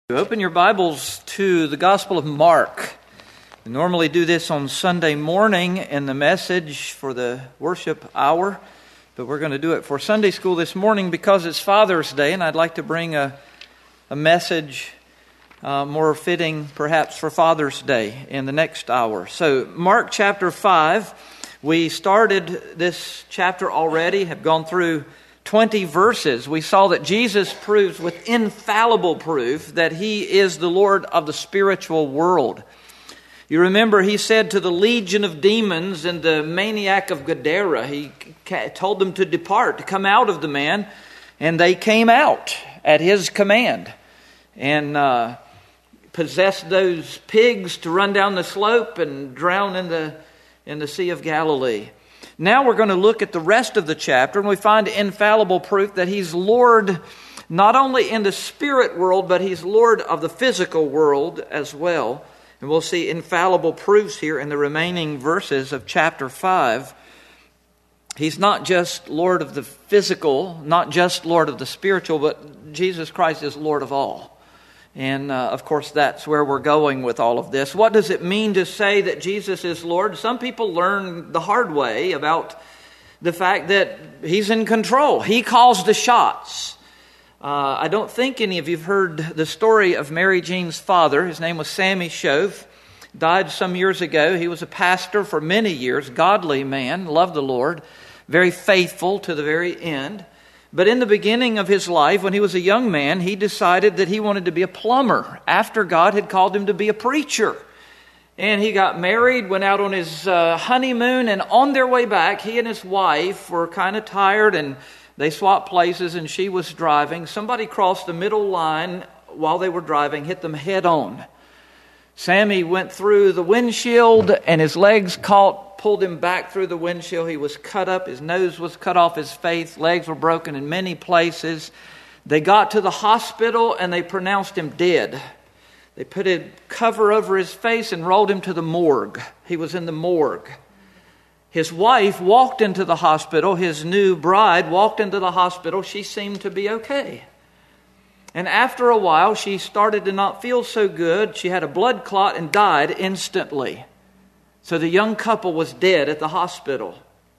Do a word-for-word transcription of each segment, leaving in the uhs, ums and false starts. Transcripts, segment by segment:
Open your Bibles to the Gospel of Mark. We normally do this on Sunday morning in the message for the worship hour, but we're going to do it for Sunday school this morning because it's Father's Day, and I'd like to bring a, a message uh, more fitting perhaps for Father's Day in the next hour. So Mark chapter five, we started this chapter already, have gone through twenty verses. We saw that Jesus proves with infallible proof that He is the Lord of the spiritual world. You remember He said to the legion of demons and the maniac of Gadara, He told them to depart, to come out of the man, and they came out at His command and uh, possessed those pigs to run down the slope and drown in the in the Sea of Galilee. Now we're going to look at the rest of the chapter, and we find infallible proof that He's Lord not only in the spirit world, but He's Lord of the physical world as well. And we'll see infallible proofs here in the remaining verses of chapter five. He's not just Lord of the physical, not just Lord of the spiritual, but Jesus Christ is Lord of all. And, uh, of course, that's where we're going with all of this. What does it mean to say that Jesus is Lord? Some people learn the hard way about the fact that He's in control. He calls the shots. Uh, I don't think any of you have heard the story of Mary Jean's father. His name was Sammy Shove. Died some years ago. He was a pastor for many years, godly man, loved the Lord, very faithful to the very end. But in the beginning of his life, when he was a young man, he decided that he wanted to be a plumber after God had called him to be a preacher. And he got married, went out on his uh, honeymoon, and on their way back, he and his wife were kind of tired, and they swapped places, and she was driving. Somebody crossed the middle line while they were driving, hit them head on. Sammy went through the windshield, and his legs caught, pulled him back through the windshield. He was cut up. His nose was cut off his face. Legs were broken in many places. They got to the hospital, and they pronounced him dead. They put a cover over his face and rolled him to the morgue. He was in the morgue. His wife walked into the hospital. His new bride walked into the hospital. She seemed to be okay. And after a while, she started to not feel so good. She had a blood clot and died instantly. So the young couple was dead at the hospital.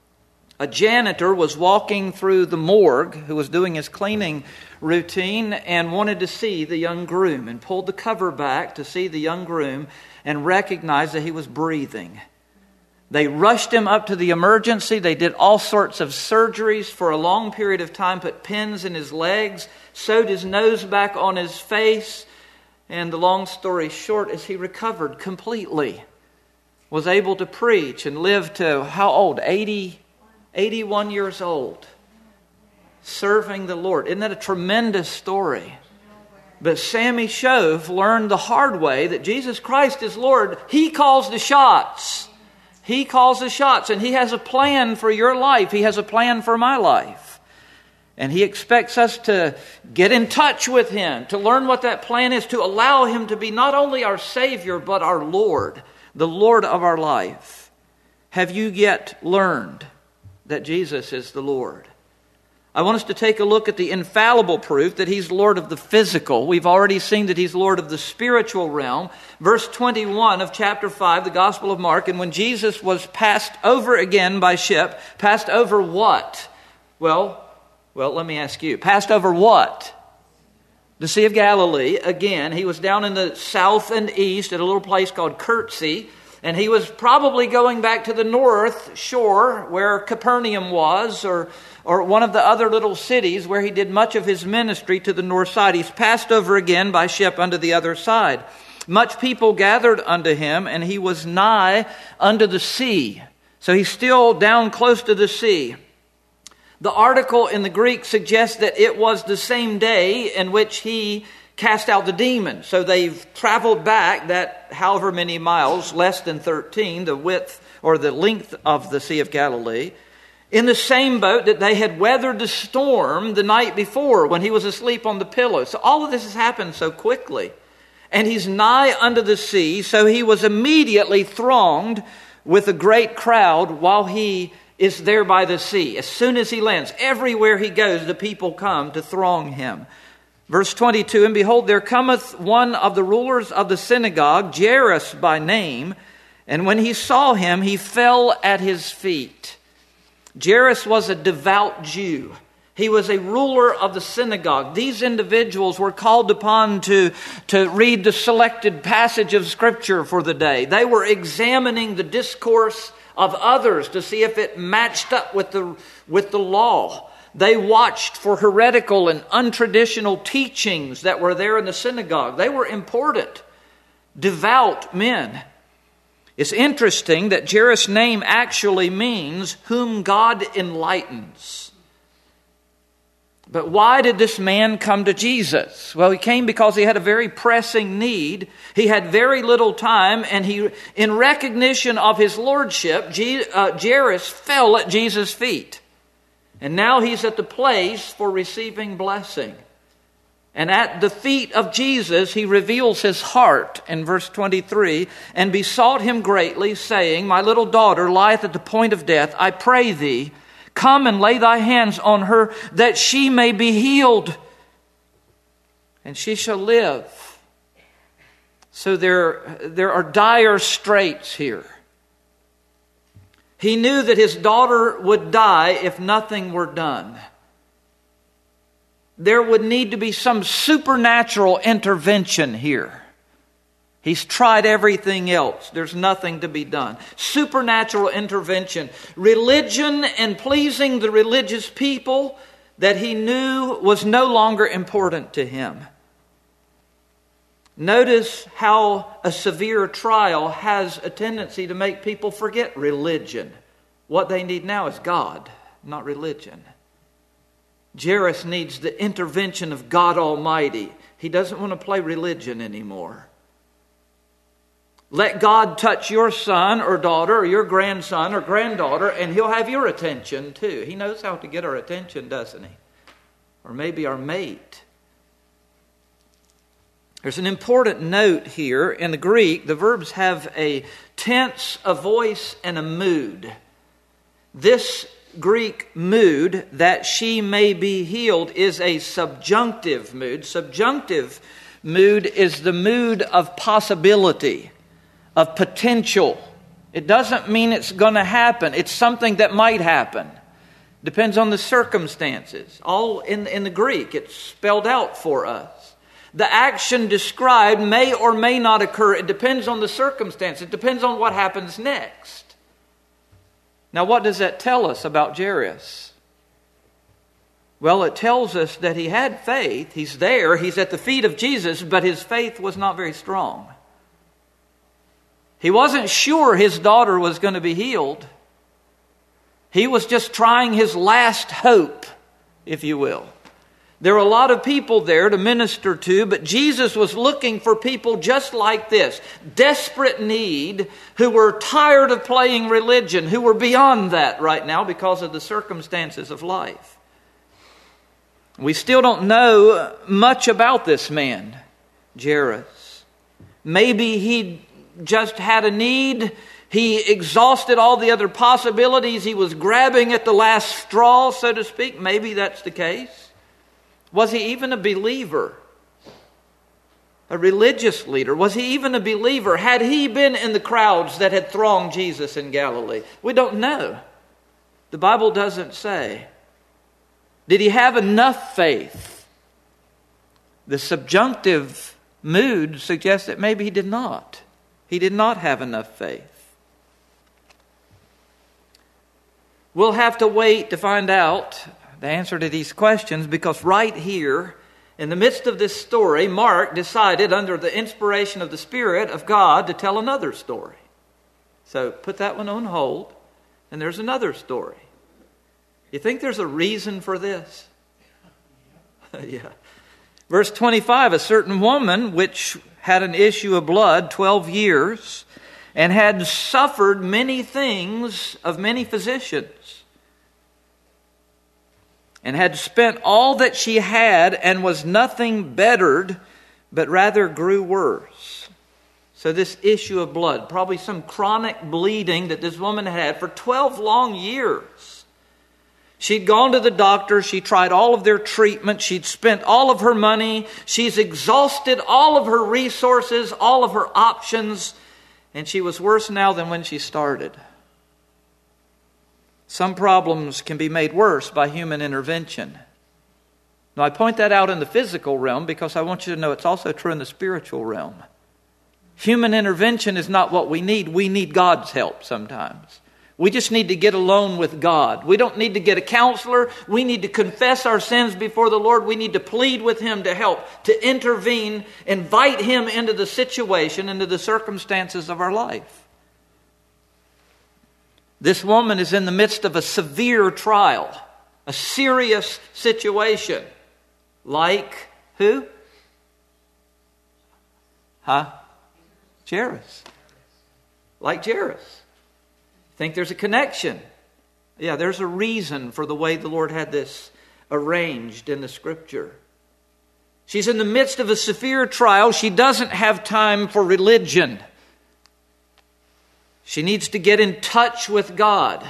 A janitor was walking through the morgue, who was doing his cleaning routine, and wanted to see the young groom, and pulled the cover back to see the young groom and recognized that he was breathing. They rushed him up to the emergency. They did all sorts of surgeries for a long period of time, put pins in his legs, sewed his nose back on his face. And the long story short is he recovered completely, was able to preach and live to, how old? eighty, eighty-one years old, serving the Lord. Isn't that a tremendous story? But Sammy Shove learned the hard way that Jesus Christ is Lord. He calls the shots. He calls the shots, and He has a plan for your life. He has a plan for my life. And He expects us to get in touch with Him, to learn what that plan is, to allow Him to be not only our Savior, but our Lord, the Lord of our life. Have you yet learned that Jesus is the Lord? I want us to take a look at the infallible proof that He's Lord of the physical. We've already seen that He's Lord of the spiritual realm. Verse twenty-one of chapter five, the Gospel of Mark. And when Jesus was passed over again by ship, passed over what? Well, well, let me ask you. Passed over what? The Sea of Galilee. Again, He was down in the south and east at a little place called Kurtzi. And He was probably going back to the north shore where Capernaum was, or or one of the other little cities where He did much of His ministry to the north side. He's passed over again by ship unto the other side. Much people gathered unto Him, and He was nigh unto the sea. So He's still down close to the sea. The article in the Greek suggests that it was the same day in which He cast out the demon. So they've traveled back that however many miles, less than thirteen, the width or the length of the Sea of Galilee, in the same boat that they had weathered the storm the night before when He was asleep on the pillow. So all of this has happened so quickly. And He's nigh unto the sea, so He was immediately thronged with a great crowd while He is there by the sea. As soon as He lands, everywhere He goes, the people come to throng Him. Verse twenty-two, and behold, there cometh one of the rulers of the synagogue, Jairus by name, and when he saw him, he fell at his feet. Jairus was a devout Jew. He was a ruler of the synagogue. These individuals were called upon to, to read the selected passage of Scripture for the day. They were examining the discourse of others to see if it matched up with the, with the law. They watched for heretical and untraditional teachings that were there in the synagogue. They were important, devout men. It's interesting that Jairus' name actually means whom God enlightens. But why did this man come to Jesus? Well, he came because he had a very pressing need. He had very little time, and he, in recognition of his lordship, Jairus fell at Jesus' feet. And now he's at the place for receiving blessing. And at the feet of Jesus, he reveals his heart in verse twenty-three, and besought him greatly, saying, My little daughter lieth at the point of death. I pray thee, come and lay thy hands on her, that she may be healed, and she shall live. So there, there are dire straits here. He knew that his daughter would die if nothing were done. There would need to be some supernatural intervention here. He's tried everything else. There's nothing to be done. Supernatural intervention. Religion and pleasing the religious people that he knew was no longer important to him. Notice how a severe trial has a tendency to make people forget religion. What they need now is God, not religion. Jairus needs the intervention of God Almighty. He doesn't want to play religion anymore. Let God touch your son or daughter or your grandson or granddaughter, and He'll have your attention too. He knows how to get our attention, doesn't He? Or maybe our mate. There's an important note here. In the Greek, the verbs have a tense, a voice, and a mood. This Greek mood, that she may be healed, is a subjunctive mood. Subjunctive mood is the mood of possibility, of potential. It doesn't mean it's going to happen. It's something that might happen. Depends on the circumstances. All in, in the Greek, it's spelled out for us. The action described may or may not occur. It depends on the circumstance. It depends on what happens next. Now, what does that tell us about Jairus? Well, it tells us that he had faith. He's there. He's at the feet of Jesus, but his faith was not very strong. He wasn't sure his daughter was going to be healed. He was just trying his last hope, if you will. There were a lot of people there to minister to, but Jesus was looking for people just like this, desperate need, who were tired of playing religion, who were beyond that right now because of the circumstances of life. We still don't know much about this man, Jairus. Maybe he just had a need. He exhausted all the other possibilities. He was grabbing at the last straw, so to speak. Maybe that's the case. Was he even a believer? A religious leader? Was he even a believer? Had he been in the crowds that had thronged Jesus in Galilee? We don't know. The Bible doesn't say. Did he have enough faith? The subjunctive mood suggests that maybe he did not. He did not have enough faith. We'll have to wait to find out the answer to these questions, because right here, in the midst of this story, Mark decided, under the inspiration of the Spirit of God, to tell another story. So put that one on hold, and there's another story. You think there's a reason for this? Yeah. Verse twenty-five, a certain woman which had an issue of blood twelve years, and had suffered many things of many physicians, and had spent all that she had, and was nothing bettered, but rather grew worse. So this issue of blood, probably some chronic bleeding that this woman had for twelve long years. She'd gone to the doctor. She tried all of their treatment. She'd spent all of her money. She's exhausted all of her resources, all of her options. And she was worse now than when she started. Some problems can be made worse by human intervention. Now, I point that out in the physical realm because I want you to know it's also true in the spiritual realm. Human intervention is not what we need. We need God's help sometimes. We just need to get alone with God. We don't need to get a counselor. We need to confess our sins before the Lord. We need to plead with Him to help, to intervene, invite Him into the situation, into the circumstances of our life. This woman is in the midst of a severe trial, a serious situation. Like who? Huh? Jairus. Like Jairus. Think there's a connection? Yeah, there's a reason for the way the Lord had this arranged in the Scripture. She's in the midst of a severe trial. She doesn't have time for religion. She needs to get in touch with God.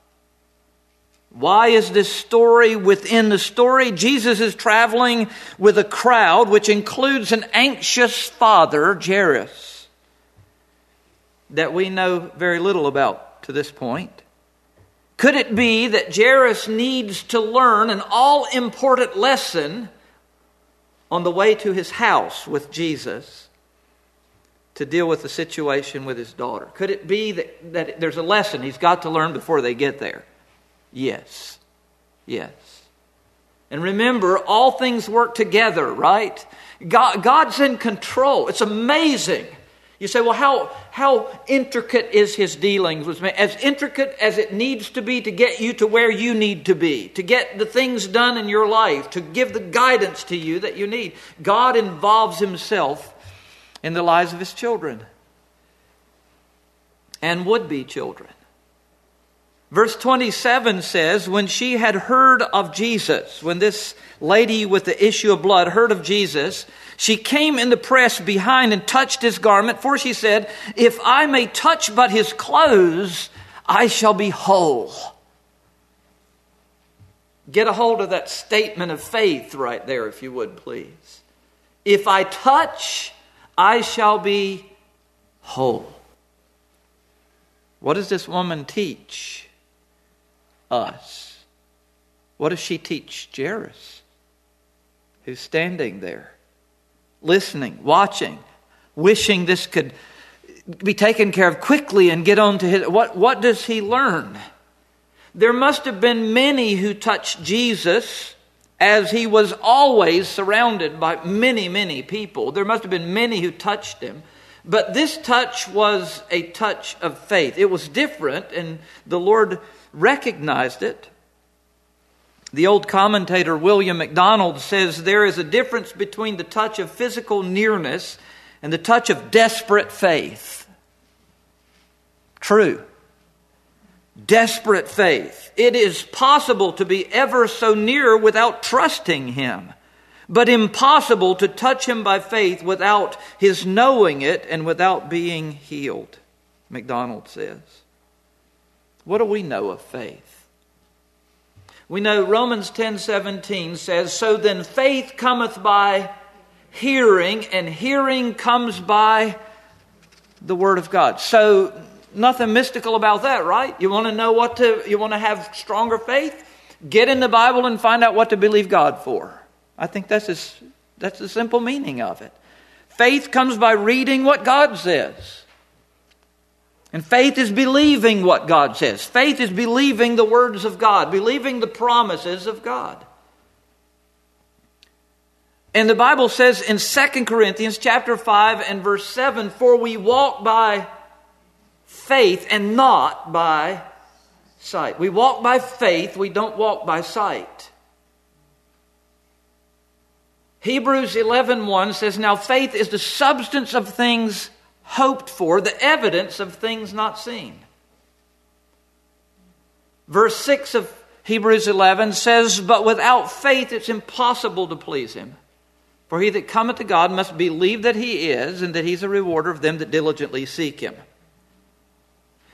Why is this story within the story? Jesus is traveling with a crowd, which includes an anxious father, Jairus, that we know very little about to this point. Could it be that Jairus needs to learn an all-important lesson on the way to his house with Jesus to deal with the situation with his daughter? Could it be that, that there's a lesson he's got to learn before they get there? Yes. Yes. And remember, all things work together, right? God, God's in control. It's amazing. You say, well, how, how intricate is His dealings with me? As intricate as it needs to be to get you to where you need to be, to get the things done in your life, to give the guidance to you that you need. God involves Himself in the lives of His children and would-be children. Verse twenty-seven says, when she had heard of Jesus, when this lady with the issue of blood heard of Jesus, she came in the press behind and touched His garment, for she said, if I may touch but His clothes, I shall be whole. Get a hold of that statement of faith right there, if you would, please. If I touch, I shall be whole. What does this woman teach us? What does she teach Jairus, who's standing there, listening, watching, wishing this could be taken care of quickly and get on to his... What, what does he learn? There must have been many who touched Jesus, as He was always surrounded by many, many people. There must have been many who touched Him. But this touch was a touch of faith. It was different, and the Lord recognized it. The old commentator William MacDonald says there is a difference between the touch of physical nearness and the touch of desperate faith. True. Desperate faith. It is possible to be ever so near without trusting Him, but impossible to touch Him by faith without His knowing it and without being healed, MacDonald says. What do we know of faith? We know Romans ten seventeen says, so then faith cometh by hearing, and hearing comes by the Word of God. So nothing mystical about that, right? You want to know what to, you want to have stronger faith? Get in the Bible and find out what to believe God for. I think that's a, that's the simple meaning of it. Faith comes by reading what God says. And faith is believing what God says. Faith is believing the words of God, believing the promises of God. And the Bible says in Second Corinthians chapter five and verse seven, for we walk by faith and not by sight. We walk by faith, we don't walk by sight. Hebrews eleven one says, now faith is the substance of things hoped for, the evidence of things not seen. Verse six of Hebrews eleven says, but without faith it's impossible to please Him. For he that cometh to God must believe that He is, and that He's a rewarder of them that diligently seek Him.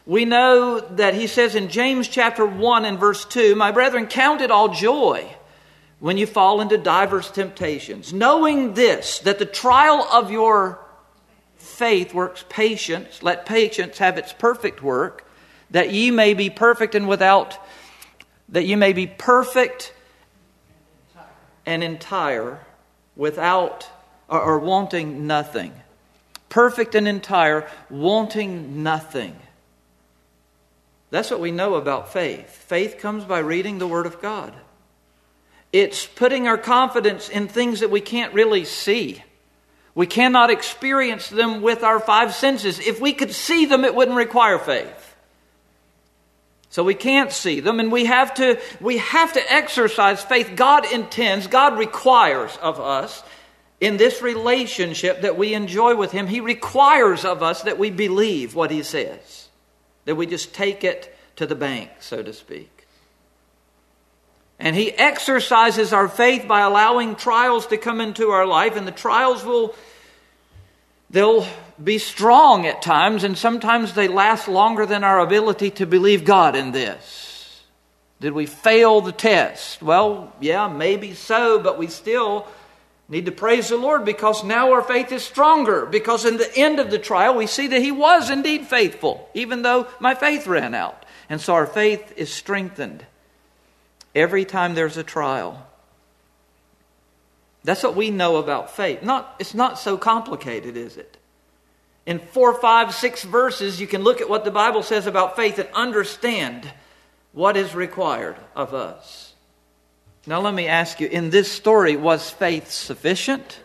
We know that he says in James chapter one and verse two, "My brethren, count it all joy when you fall into divers temptations, knowing this, that the trial of your faith works patience. Let patience have its perfect work, that ye may be perfect and without, that ye may be perfect and entire, without or, or wanting nothing." Perfect and entire, wanting nothing. That's what we know about faith. Faith comes by reading the Word of God. It's putting our confidence in things that we can't really see. We cannot experience them with our five senses. If we could see them, it wouldn't require faith. So we can't see them, and we have to, we have to exercise faith. God intends, God requires of us in this relationship that we enjoy with Him. He requires of us that we believe what He says, that we just take it to the bank, so to speak. And He exercises our faith by allowing trials to come into our life, and the trials will, they'll be strong at times, and sometimes they last longer than our ability to believe God in this. Did we fail the test? Well, yeah, maybe so, but we still need to praise the Lord, because now our faith is stronger. Because in the end of the trial, we see that He was indeed faithful, even though my faith ran out. And so our faith is strengthened every time there's a trial. That's what we know about faith. Not, it's not so complicated, is it? In four, five, six verses, you can look at what the Bible says about faith and understand what is required of us. Now let me ask you, in this story, was faith sufficient?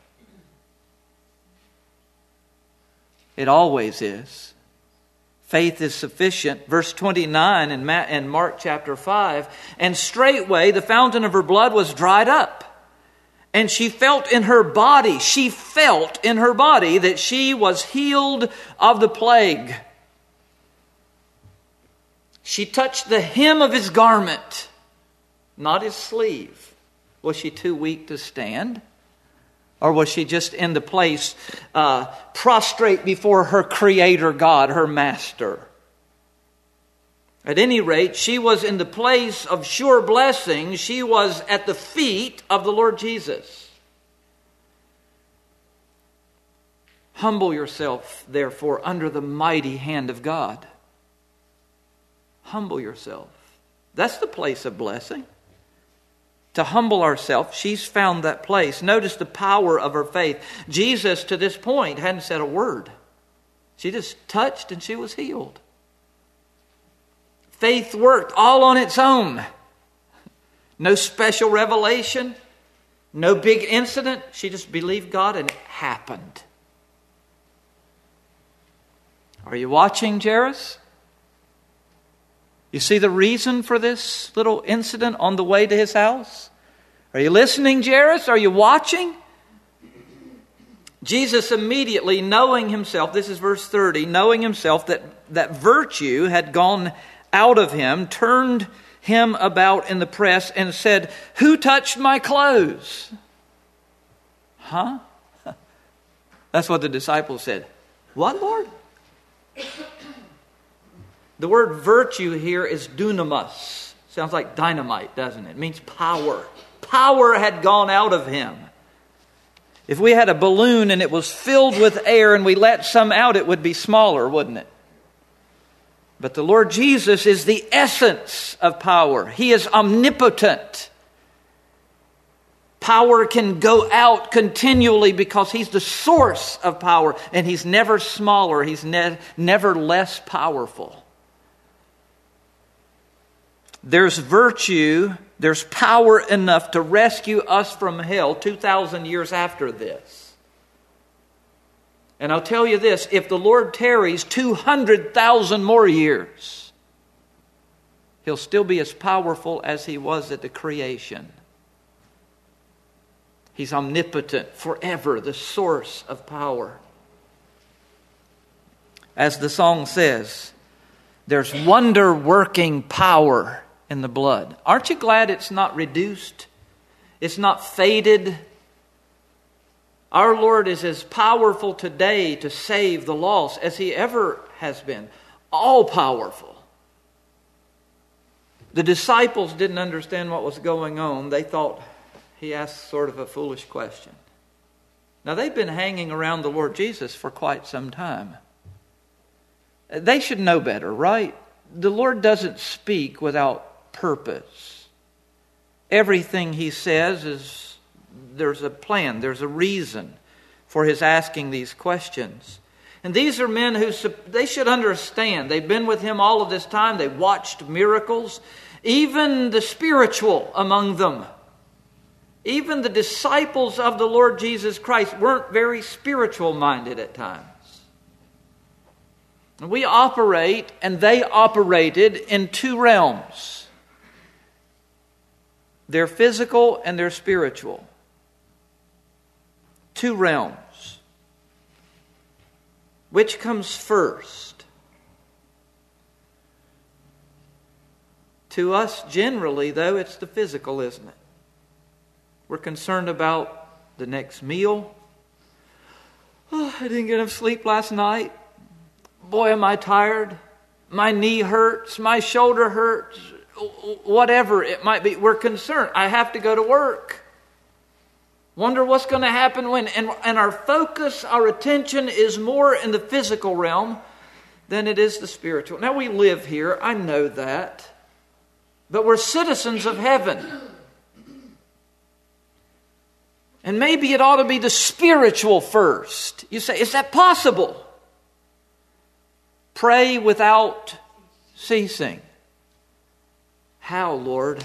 It always is. Faith is sufficient. Verse twenty-nine in Mark chapter five, "And straightway the fountain of her blood was dried up. And she felt in her body, she felt in her body that she was healed of the plague. She touched the hem of His garment, not His sleeve." Was she too weak to stand? Or was she just in the place uh, prostrate before her Creator God, her Master? At any rate, she was in the place of sure blessing. She was at the feet of the Lord Jesus. Humble yourself, therefore, under the mighty hand of God. Humble yourself. That's the place of blessing. To humble ourselves, she's found that place. Notice the power of her faith. Jesus, to this point, hadn't said a word. She just touched and she was healed. Faith worked all on its own. No special revelation. No big incident. She just believed God and it happened. Are you watching, Jairus? You see the reason for this little incident on the way to his house? Are you listening, Jairus? Are you watching? Jesus immediately, knowing himself, this is verse thirty, knowing himself that, that virtue had gone out of him, turned him about in the press and said, "Who touched my clothes?" Huh? That's what the disciples said. What, Lord? The word virtue here is dunamis. Sounds like dynamite, doesn't it? It means power. Power had gone out of him. If we had a balloon and it was filled with air and we let some out, it would be smaller, wouldn't it? But the Lord Jesus is the essence of power. He is omnipotent. Power can go out continually because He's the source of power. And He's never smaller. He's ne- never less powerful. There's virtue, there's power enough to rescue us from hell two thousand years after this. And I'll tell you this, if the Lord tarries two hundred thousand more years, He'll still be as powerful as He was at the creation. He's omnipotent forever, the source of power. As the song says, there's wonder-working power in the blood. Aren't you glad it's not reduced? It's not faded. Our Lord is as powerful today to save the lost as He ever has been. all-powerful. The disciples didn't understand what was going on. They thought he asked sort of a foolish question. Now, they've been hanging around the Lord Jesus for quite some time. They should know better, right? The Lord doesn't speak without purpose. Everything he says is, there's a plan, there's a reason for his asking these questions. And these are men who, they should understand. They've been with him all of this time. They watched miracles. Even the spiritual among them, even the disciples of the Lord Jesus Christ weren't very spiritual minded at times. We operate, and they operated in two realms. They're physical and they're spiritual. Two realms. Which comes first? To us, generally, though, it's the physical, isn't it? We're concerned about the next meal. Oh, I didn't get enough sleep last night. Boy, am I tired. My knee hurts. My shoulder hurts. Whatever it might be. We're concerned. I have to go to work. Wonder what's going to happen when. And, and our focus, our attention is more in the physical realm than it is the spiritual. Now, we live here. I know that. But we're citizens of heaven. And maybe it ought to be the spiritual first. You say, is that possible? Pray without ceasing. How, Lord?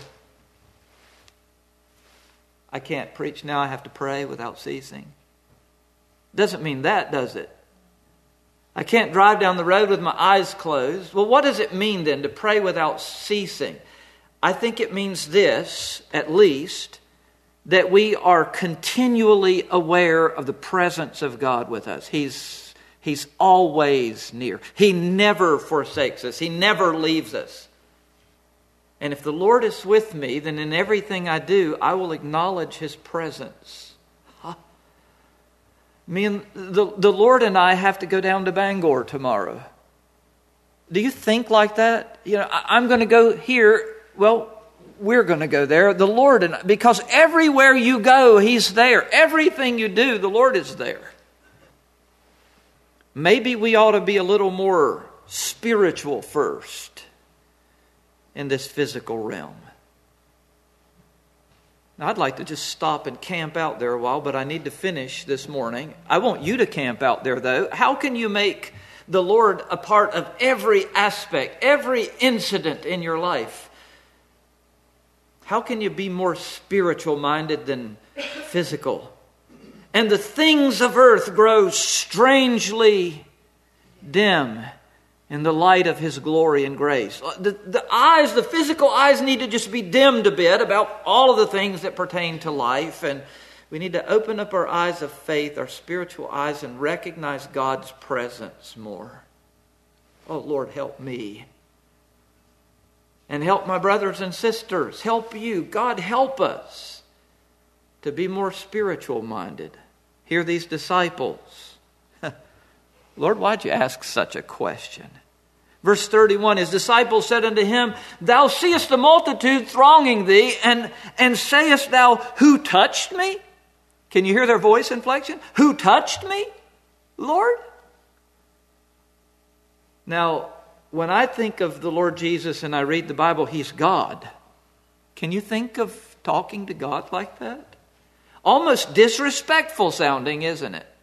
I can't preach now. I have to pray without ceasing. Doesn't mean that, does it? I can't drive down the road with my eyes closed. Well, what does it mean then to pray without ceasing? I think it means this, at least, that we are continually aware of the presence of God with us. He's, he's always near. He never forsakes us. He never leaves us. And if the Lord is with me, then in everything I do, I will acknowledge His presence. Huh? Me and the, the Lord and I have to go down to Bangor tomorrow. Do you think like that? You know, I, I'm going to go here. Well, we're going to go there. The Lord, and because everywhere you go, He's there. Everything you do, the Lord is there. Maybe we ought to be a little more spiritual first in this physical realm. Now, I'd like to just stop and camp out there a while, but I need to finish this morning. I want you to camp out there, though. How can you make the Lord a part of every aspect, every incident in your life? How can you be more spiritual minded than physical? And the things of earth grow strangely dim in the light of His glory and grace. The, the eyes, the physical eyes need to just be dimmed a bit about all of the things that pertain to life. And we need to open up our eyes of faith, our spiritual eyes, and recognize God's presence more. Oh, Lord, help me. And help my brothers and sisters. Help you. God, help us to be more spiritual minded. Hear these disciples. Lord, why'd you ask such a question? Verse thirty-one, His disciples said unto Him, Thou seest the multitude thronging Thee, and, and sayest Thou, Who touched me? Can you hear their voice inflection? Who touched me, Lord? Now, when I think of the Lord Jesus and I read the Bible, He's God. Can you think of talking to God like that? Almost disrespectful sounding, isn't it?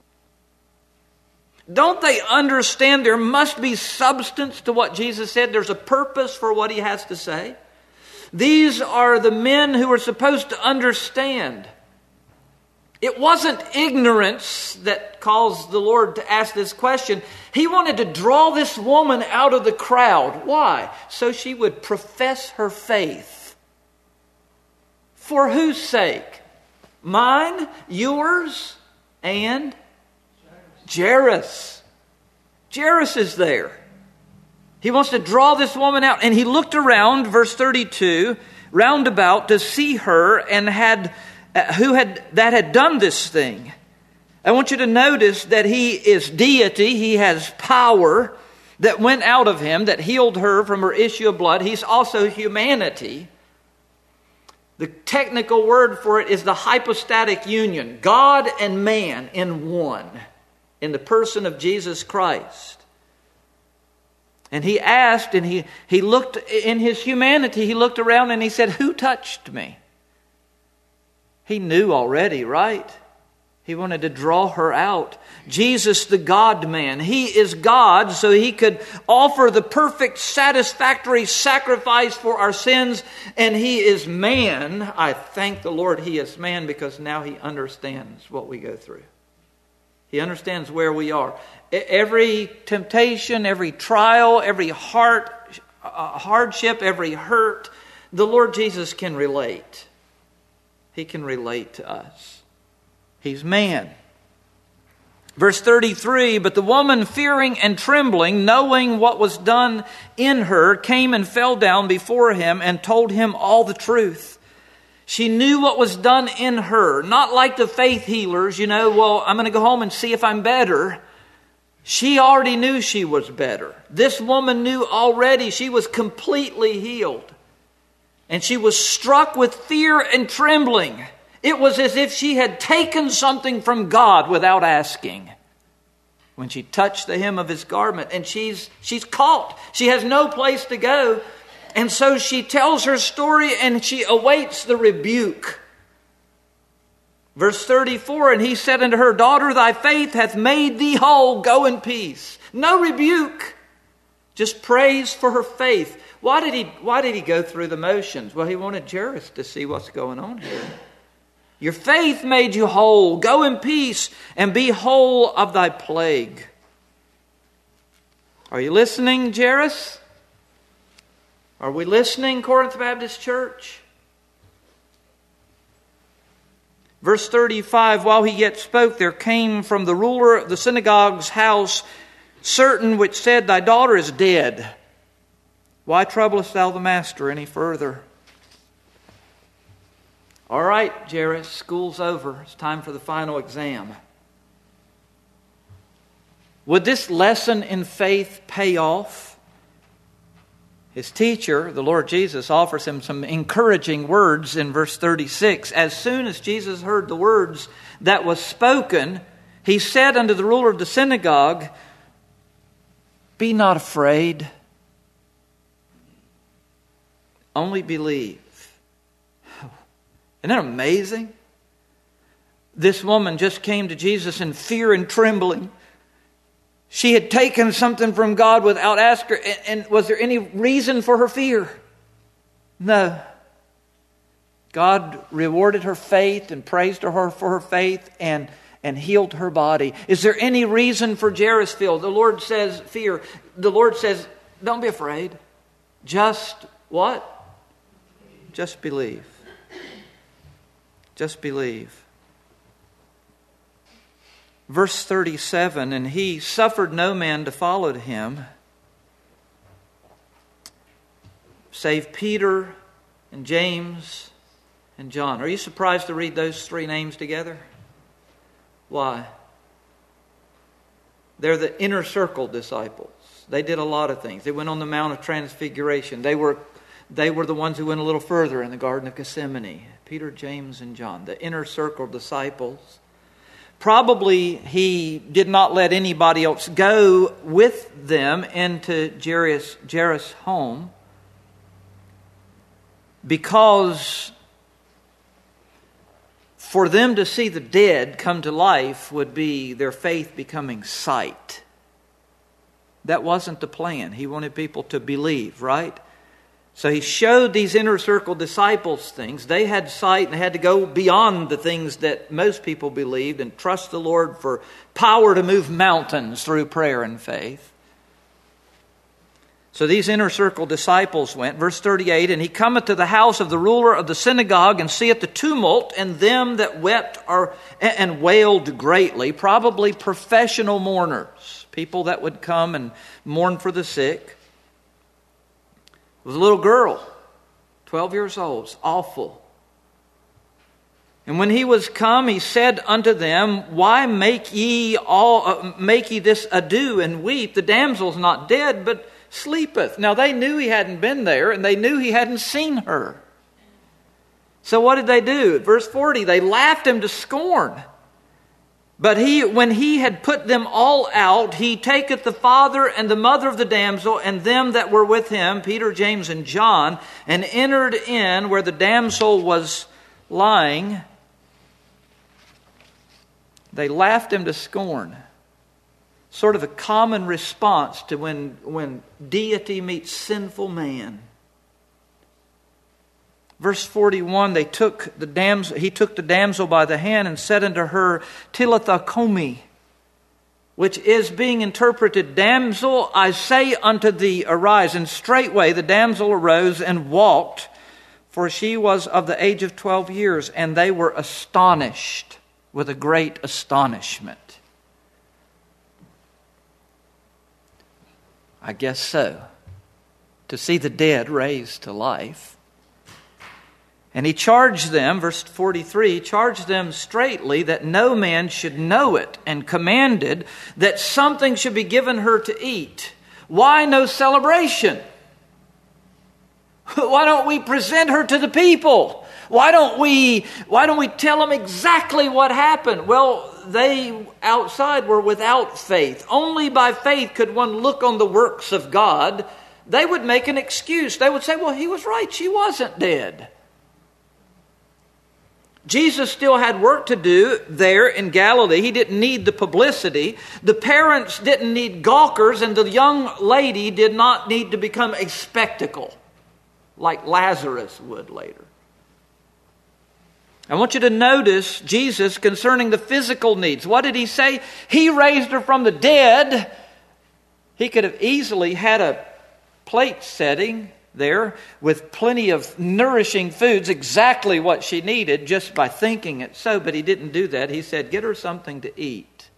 Don't they understand there must be substance to what Jesus said? There's a purpose for what He has to say. These are the men who are supposed to understand. It wasn't ignorance that caused the Lord to ask this question. He wanted to draw this woman out of the crowd. Why? So she would profess her faith. For whose sake? Mine, yours, and Jairus. Jairus is there. He wants to draw this woman out. And he looked around, verse thirty-two, round about to see her and had uh, who had that had done this thing. I want you to notice that He is deity. He has power. that went out of him, that healed her from her issue of blood. He's also humanity. The technical word for it is the hypostatic union. God and man in one, in the person of Jesus Christ. And he asked, and he, he looked in his humanity, he looked around and he said, "Who touched me?" He knew already, right? He wanted to draw her out. Jesus, the God-man, He is God, so He could offer the perfect, satisfactory sacrifice for our sins. And He is man. I thank the Lord He is man, because now He understands what we go through. He understands where we are. Every temptation, every trial, every heart, uh, hardship, every hurt, the Lord Jesus can relate. He can relate to us. He's man. Verse thirty-three, "But the woman, fearing and trembling, knowing what was done in her, came and fell down before him and told him all the truth." She knew what was done in her. Not like the faith healers, you know, well, I'm going to go home and see if I'm better. She already knew she was better. This woman knew already she was completely healed. And she was struck with fear and trembling. It was as if she had taken something from God without asking. When she touched the hem of His garment, and she's she's caught. She has no place to go. And so she tells her story and she awaits the rebuke. Verse thirty-four, "And He said unto her, Daughter, thy faith hath made thee whole. Go in peace." No rebuke. Just praise for her faith. Why did he, why did he go through the motions? Well, he wanted Jairus to see what's going on here. Your faith made you whole. Go in peace and be whole of thy plague. Are you listening, Jairus? Are we listening, Corinth Baptist Church? Verse thirty-five, "While he yet spoke, there came from the ruler of the synagogue's house certain which said, Thy daughter is dead. Why troublest thou the master any further?" All right, Jairus, school's over. It's time for the final exam. Would this lesson in faith pay off? His teacher, the Lord Jesus, offers him some encouraging words in verse thirty-six. As soon as Jesus heard the words that was spoken, He said unto the ruler of the synagogue, "Be not afraid. Only believe." Isn't that amazing? This woman just came to Jesus in fear and trembling. She had taken something from God without asking. And was there any reason for her fear? No. God rewarded her faith and praised her for her faith and, and healed her body. Is there any reason for Jairus' fear? The Lord says fear. The Lord says, don't be afraid. Just what? Just believe. Just believe. Verse thirty-seven, "And He suffered no man to follow Him, save Peter and James and John." Are you surprised to read those three names together? Why? They're the inner circle disciples. They did a lot of things. They went on the Mount of Transfiguration. They were They were the ones who went a little further in the Garden of Gethsemane. Peter, James, and John, the inner circle disciples. Probably He did not let anybody else go with them into Jairus' Jairus' home, because for them to see the dead come to life would be their faith becoming sight. That wasn't the plan. He wanted people to believe, right? So He showed these inner circle disciples things. They had sight and they had to go beyond the things that most people believed and trust the Lord for power to move mountains through prayer and faith. So these inner circle disciples went. Verse thirty-eight, "And He cometh to the house of the ruler of the synagogue, and seeth the tumult, and them that wept are, and wailed greatly." Probably professional mourners, people that would come and mourn for the sick. It was a little girl, twelve years old. It's awful. And when he was come, he said unto them, Why make ye all uh, make ye this ado and weep? The damsel's not dead, but sleepeth. Now they knew he hadn't been there, and they knew he hadn't seen her. So what did they do? Verse forty, they laughed him to scorn. But he, when he had put them all out, he taketh the father and the mother of the damsel and them that were with him, Peter, James, and John, and entered in where the damsel was lying. They laughed him to scorn. Sort of a common response to when, when deity meets sinful man. Verse forty-one, they took the damsel, he took the damsel by the hand and said unto her, Talitha cumi, which is being interpreted, Damsel, I say unto thee, arise. And straightway the damsel arose and walked, for she was of the age of twelve years, and they were astonished with a great astonishment. I guess so. To see the dead raised to life. And he charged them, verse forty-three, charged them straitly that no man should know it, and commanded that something should be given her to eat. Why no celebration? Why don't we present her to the people? Why don't we, why don't we tell them exactly what happened? Well, they outside were without faith. Only by faith could one look on the works of God. They would make an excuse. They would say, well, he was right. She wasn't dead. Jesus still had work to do there in Galilee. He didn't need the publicity. The parents didn't need gawkers, and the young lady did not need to become a spectacle like Lazarus would later. I want you to notice Jesus concerning the physical needs. What did he say? He raised her from the dead. He could have easily had a plate setting there with plenty of nourishing foods, exactly what she needed, just by thinking it so. But he didn't do that. He said, get her something to eat.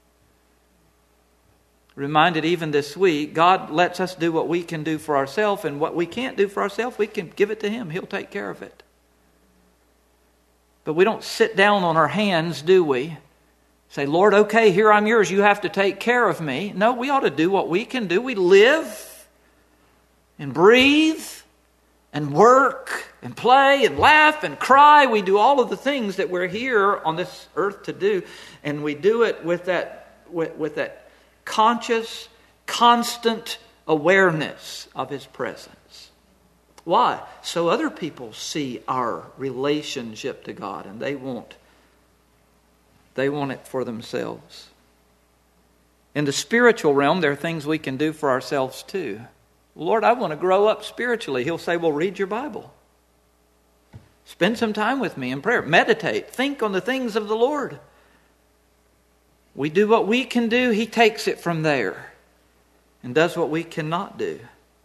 Reminded even this week, God lets us do what we can do for ourselves, and what we can't do for ourselves, we can give it to him. He'll take care of it. But we don't sit down on our hands, do we? Say, Lord, okay, here I'm yours. You have to take care of me. No, we ought to do what we can do. We live and breathe and work and play and laugh and cry. We do all of the things that we're here on this earth to do. And we do it with that, with, with that conscious, constant awareness of his presence. Why? So other people see our relationship to God, and they want, they want it for themselves. In the spiritual realm, there are things we can do for ourselves too. Lord, I want to grow up spiritually. He'll say, well, read your Bible. Spend some time with me in prayer. Meditate. Think on the things of the Lord. We do what we can do. He takes it from there and does what we cannot do.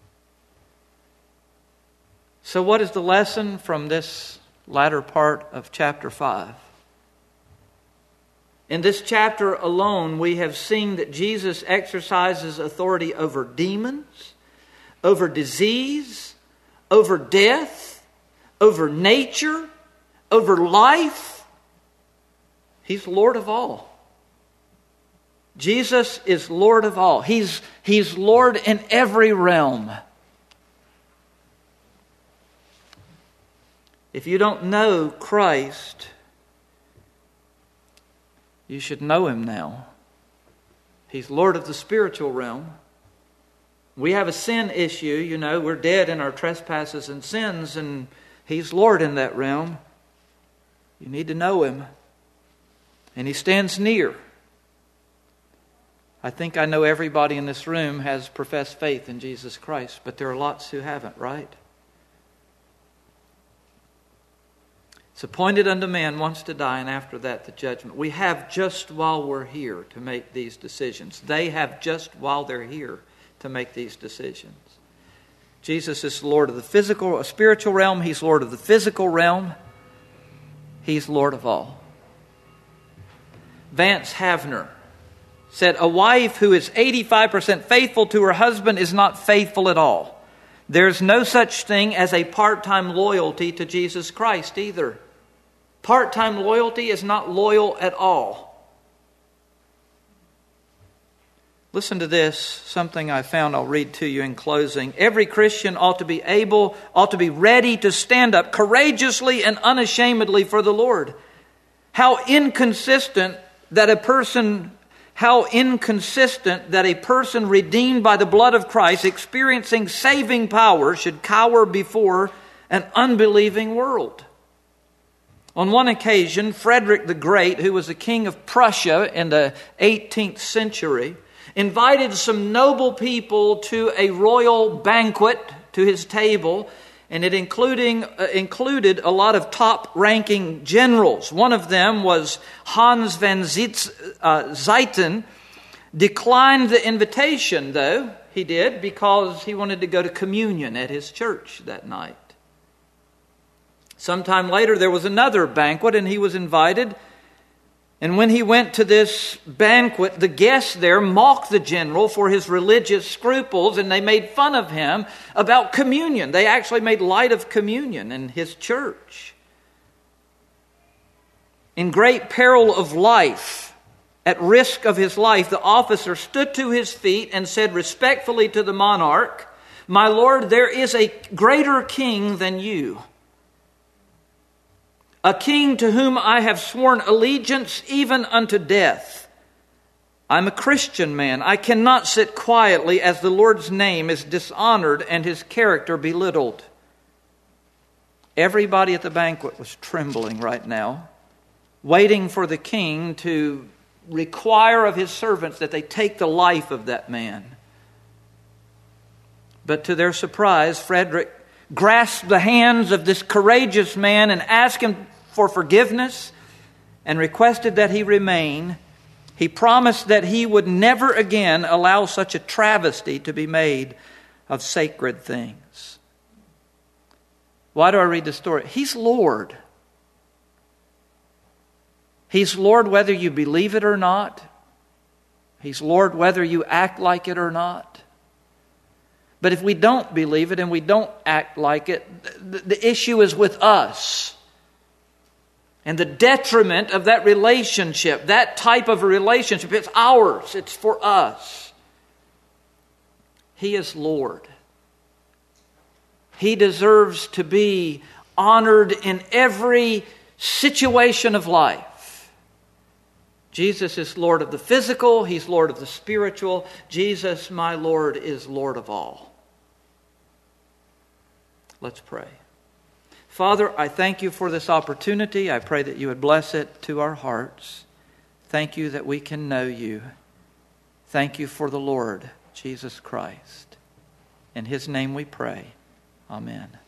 So what is the lesson from this latter part of chapter five? In this chapter alone, we have seen that Jesus exercises authority over demons, over disease, over death, over nature, over life. He's Lord of all. Jesus is Lord of all. He's, he's Lord in every realm. If you don't know Christ, you should know him now. He's Lord of the spiritual realm. We have a sin issue, you know, we're dead in our trespasses and sins, and he's Lord in that realm. You need to know him. And he stands near. I think I know everybody in this room has professed faith in Jesus Christ, but there are lots who haven't, right? It's appointed unto man once to die, and after that the judgment. We have just while we're here to make these decisions. They have just while they're here to make these decisions. Jesus is Lord of the physical, spiritual realm. He's Lord of the physical realm. He's Lord of all. Vance Havner said, a wife who is eighty-five percent faithful to her husband is not faithful at all. There's no such thing as a part-time loyalty to Jesus Christ either. Part-time loyalty is not loyal at all. Listen to this, something I found I'll read to you in closing. Every Christian ought to be able, ought to be ready to stand up courageously and unashamedly for the Lord. How inconsistent that a person, how inconsistent that a person redeemed by the blood of Christ, experiencing saving power, should cower before an unbelieving world. On one occasion, Frederick the Great, who was a king of Prussia in the eighteenth century, invited some noble people to a royal banquet to his table, and it including, uh, included a lot of top-ranking generals. One of them was Hans van Zietz, uh, Zieten, declined the invitation, though, he did, because he wanted to go to communion at his church that night. Sometime later, there was another banquet, and he was invited. And when he went to this banquet, the guests there mocked the general for his religious scruples, and they made fun of him about communion. They actually made light of communion in his church. In great peril of life, at risk of his life, the officer stood to his feet and said respectfully to the monarch, "My lord, there is a greater king than you. A king to whom I have sworn allegiance even unto death. I'm a Christian man. I cannot sit quietly as the Lord's name is dishonored and his character belittled." Everybody at the banquet was trembling right now, waiting for the king to require of his servants that they take the life of that man. But to their surprise, Frederick grasped the hands of this courageous man and asked him for forgiveness and requested that he remain. He promised that he would never again allow such a travesty to be made of sacred things. Why do I read the story? He's Lord. He's Lord whether you believe it or not. He's Lord whether you act like it or not. But if we don't believe it and we don't act like it, the, the issue is with us. And the detriment of that relationship, that type of a relationship, it's ours. It's for us. He is Lord. He deserves to be honored in every situation of life. Jesus is Lord of the physical. He's Lord of the spiritual. Jesus, my Lord, is Lord of all. Let's pray. Father, I thank you for this opportunity. I pray that you would bless it to our hearts. Thank you that we can know you. Thank you for the Lord, Jesus Christ. In his name we pray. Amen.